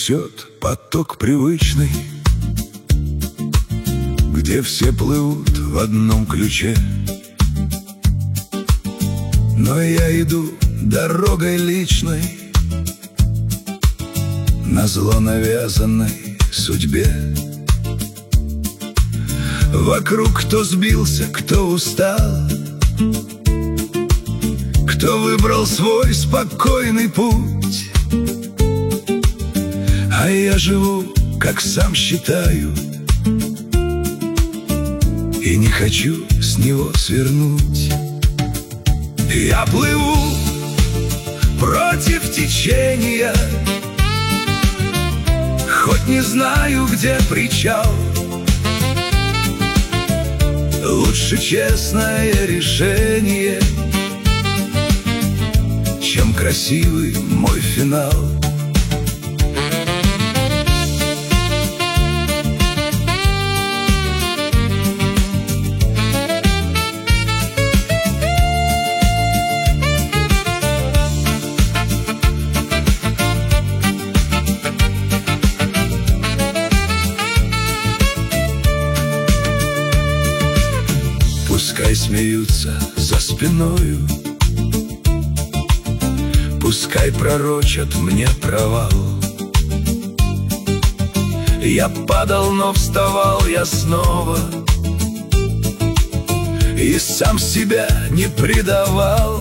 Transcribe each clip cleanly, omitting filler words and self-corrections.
несет поток привычный, где все плывут в одном ключе. Но я иду дорогой личной, назло навязанной судьбе. Вокруг кто сбился, кто устал, кто выбрал свой спокойный путь. А я живу, как сам считаю, и не хочу с него свернуть. Я плыву против течения, хоть не знаю, где причал. Лучше честное решение, чем красивый мой финал. Пускай смеются за спиною, пускай пророчат мне провал. Я падал, но вставал я снова, и сам себя не предавал.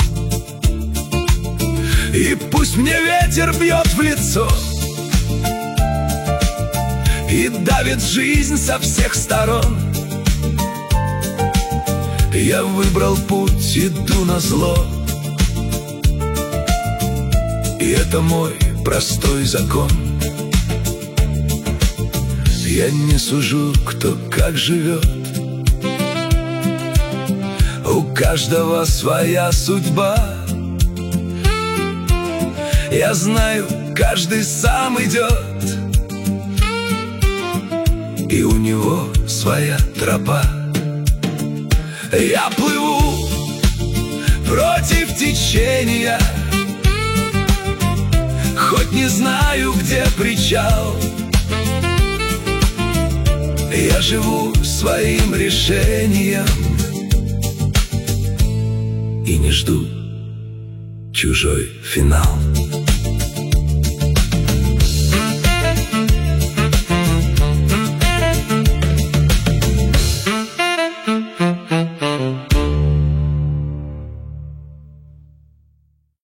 И пусть мне ветер бьет в лицо и давит жизнь со всех сторон, я выбрал путь, иду назло, и это мой простой закон. Я не сужу, кто как живет, у каждого своя судьба. Я знаю, каждый сам идет, и у него своя тропа. Я плыву против течения, хоть не знаю, где причал. Я живу своим решением и не жду чужой финал.